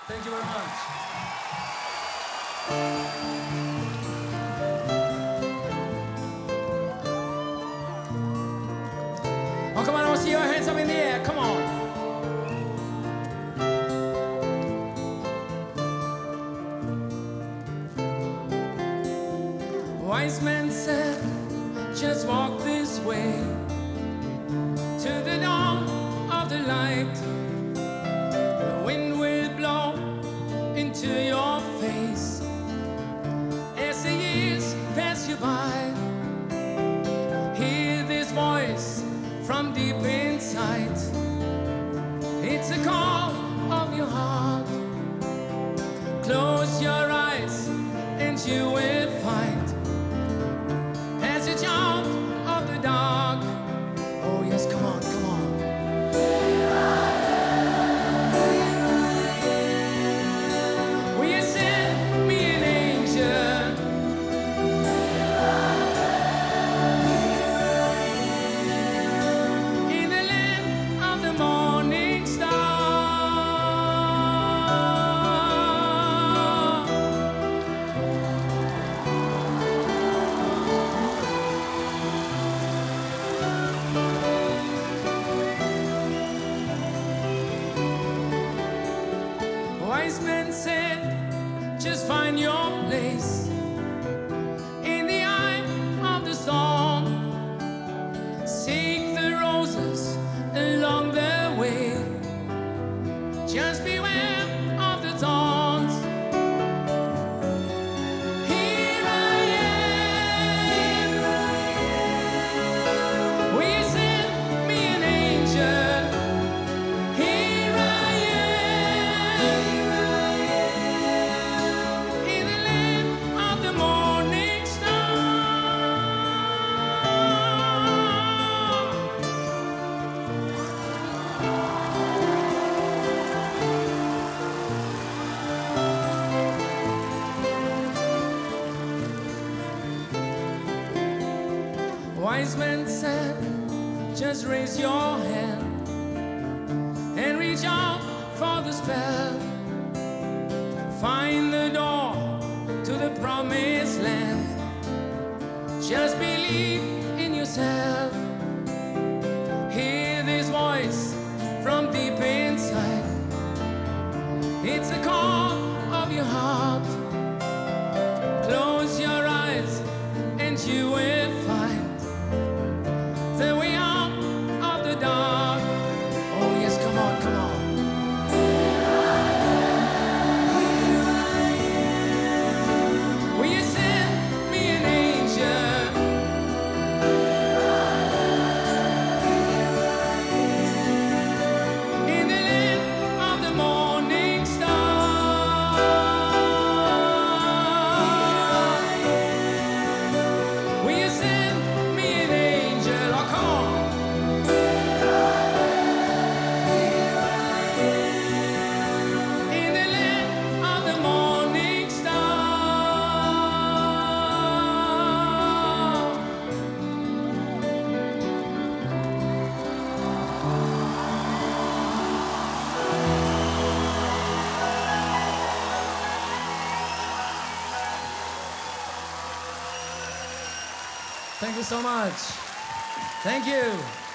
Thank you very much. Oh, come on, I want to see your hands up in the air. Come on. Wise men said, just walk this way to the dawn of the light. The wind will blow into your face as the years pass you by. Hear this voice from deep inside. It's a call of your heart. Close your eyes and you will find passage out of the dark. Oh yes, come on, come on. Will you send me an angel? In the land of the morning star. Wise men said, just find your place in the eye of the storm. Seek the roses along the way. Just beware of the thorns. Here I am. Will you send me an angel? Here I am. In the land of the morning star. Wise men said, just raise your hand and reach out for the spell. Find the door to the promised land. Just believe in yourself. Hear this voice from deep inside. It's a call of your heart. Close your eyes and you will find the way out of the dark. Oh yes, come on, come on. Will you send me an angel? In the land of the morning star. Will you send me an angel? Oh, come on. In the land of the morning star. Thank you so much. Thank you.